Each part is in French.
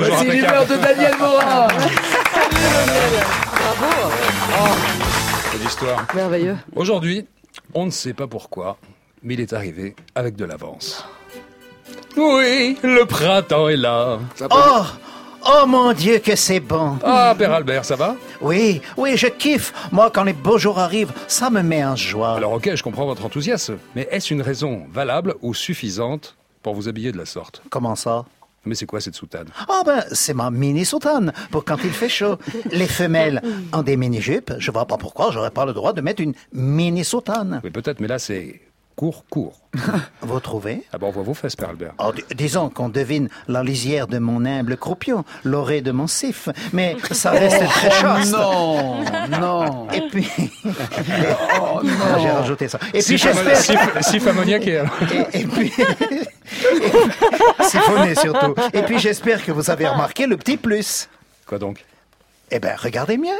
toujours C'est impeccable. l'humeur de Daniel Morin. C'est l'histoire. Merveilleux. Aujourd'hui, on ne sait pas pourquoi, mais il est arrivé avec de l'avance. Oui, le printemps est là. Oh, oh mon Dieu que c'est bon. Ah, Père Albert, ça va? Oui, je kiffe. Moi, quand les beaux jours arrivent, ça me met en joie. Alors ok, je comprends votre enthousiasme, mais est-ce une raison valable ou suffisante pour vous habiller de la sorte? Comment ça? Mais c'est quoi cette soutane? Ah ben, c'est ma mini-soutane pour quand il fait chaud. Les femelles ont des mini-jupes. Je vois pas pourquoi j'aurais pas le droit de mettre une mini-soutane. Oui, peut-être, mais là c'est court. Vous trouvez? Ah bon, on voit vos fesses, Père Albert. Oh, disons qu'on devine la lisière de mon humble croupion, l'oreille de mon sif, mais ça reste très chaste. Non. Et puis... Oh Ah, j'ai non. rajouté ça. Et puis j'espère... Sif ammoniaqué, alors. Et puis... Siphonné surtout. Et puis j'espère que vous avez remarqué le petit plus. Quoi donc? Eh ben, regardez mieux.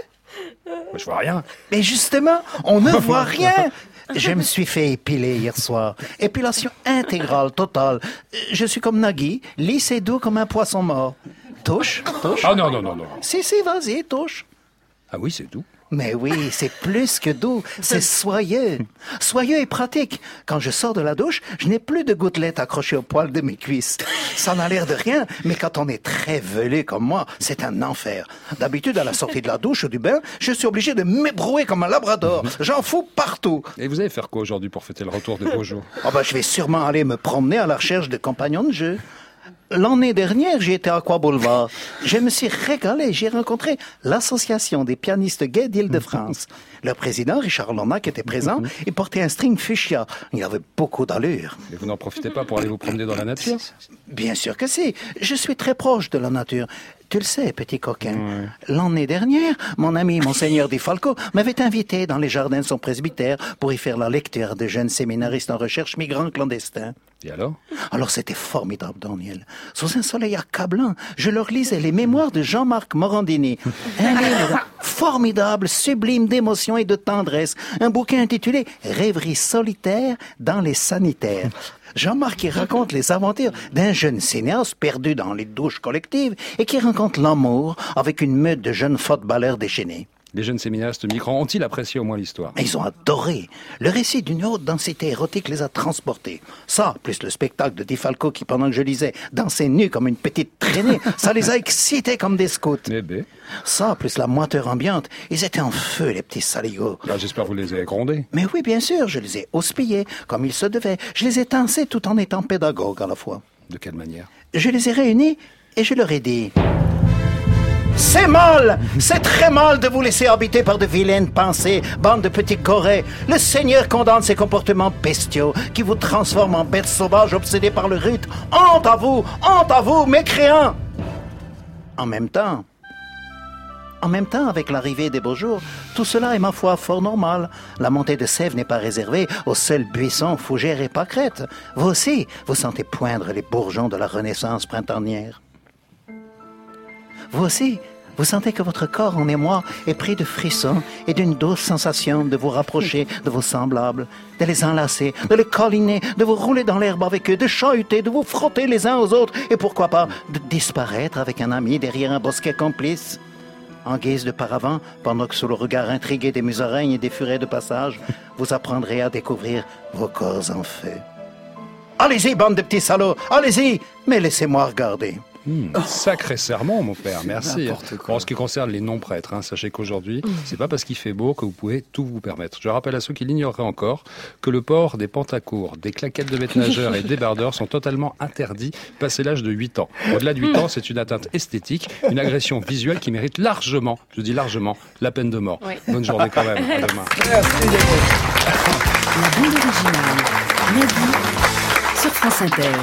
Je vois rien. Mais justement, on ne voit rien. Je me suis fait épiler hier soir. Épilation intégrale, totale. Je suis comme Nagui, lisse et doux comme un poisson mort. Touche. Ah non. Si, vas-y, touche. Ah oui, c'est tout. Mais oui, c'est plus que doux, c'est soyeux. Soyeux et pratique. Quand je sors de la douche, je n'ai plus de gouttelettes accrochées au poil de mes cuisses. Ça n'a l'air de rien, mais quand on est très velé comme moi, c'est un enfer. D'habitude, à la sortie de la douche ou du bain, je suis obligé de m'ébrouer comme un labrador. J'en fous partout. Et vous allez faire quoi aujourd'hui pour fêter le retour des beaux jours? Oh ben, je vais sûrement aller me promener à la recherche de compagnons de jeu. L'année dernière, j'ai été à Aqua Boulevard. Je me suis régalé. J'ai rencontré l'association des pianistes gays d'Île-de-France. Le président, Richard Lonac, était présent. Il portait un string fuchsia. Il avait beaucoup d'allure. Et vous n'en profitez pas pour aller vous promener dans la nature? Bien sûr que si. Je suis très proche de la nature. Tu le sais, petit coquin. L'année dernière, mon ami Monseigneur Di Falco m'avait invité dans les jardins de son presbytère pour y faire la lecture de jeunes séminaristes en recherche migrants clandestins. Et alors? Alors c'était formidable, Daniel. Sous un soleil accablant, je leur lisais les mémoires de Jean-Marc Morandini. Un livre formidable, sublime d'émotion et de tendresse. Un bouquin intitulé « Rêveries solitaires dans les sanitaires ». Jean-Marc y raconte les aventures d'un jeune cinéaste perdu dans les douches collectives et qui rencontre l'amour avec une meute de jeunes footballeurs déchaînés. Les jeunes séminaristes migrants ont-ils apprécié au moins l'histoire? Ils ont adoré. Le récit d'une haute densité érotique les a transportés. Ça, plus le spectacle de Di Falco qui, pendant que je lisais, dansait nu comme une petite traînée, ça les a excités comme des scouts. Eh ben, Ça, plus la moiteur ambiante, ils étaient en feu, les petits saligots. là, j'espère que vous les avez grondés. Mais oui, bien sûr, je les ai houspillés, comme il se devait. Je les ai tancés tout en étant pédagogue à la fois. De quelle manière? Je les ai réunis et je leur ai dit... C'est mal! C'est très mal de vous laisser habiter par de vilaines pensées, bande de petits corets. Le Seigneur condamne ces comportements bestiaux qui vous transforment en bêtes sauvages obsédées par le rite. Honte à vous, mécréants! En même temps, avec l'arrivée des beaux jours, tout cela est ma foi fort normal. La montée de sève n'est pas réservée aux seuls buissons, fougères et pâquerettes. Vous aussi, vous sentez poindre les bourgeons de la renaissance printanière. Vous aussi, vous sentez que votre corps en émoi est pris de frissons et d'une douce sensation de vous rapprocher de vos semblables, de les enlacer, de les câliner, de vous rouler dans l'herbe avec eux, de chahuter, de vous frotter les uns aux autres et pourquoi pas de disparaître avec un ami derrière un bosquet complice. En guise de paravent, pendant que sous le regard intrigué des musaraignes et des furets de passage, vous apprendrez à découvrir vos corps en feu. Allez-y, bande de petits salauds, allez-y, mais laissez-moi regarder. Sacré serment, mon père, merci. N'importe quoi. En ce qui concerne les non-prêtres, sachez qu'aujourd'hui, c'est pas parce qu'il fait beau que vous pouvez tout vous permettre. Je rappelle à ceux qui l'ignoreraient encore que le port des pantacours, des claquettes de maître nageur et des débardeurs sont totalement interdits passé l'âge de 8 ans. Au-delà de 8 ans, c'est une atteinte esthétique, une agression visuelle qui mérite largement, je dis largement, la peine de mort. Oui. Bonne journée quand même, à demain. Merci, Daniel. La bande originale. Nagui sur France Inter.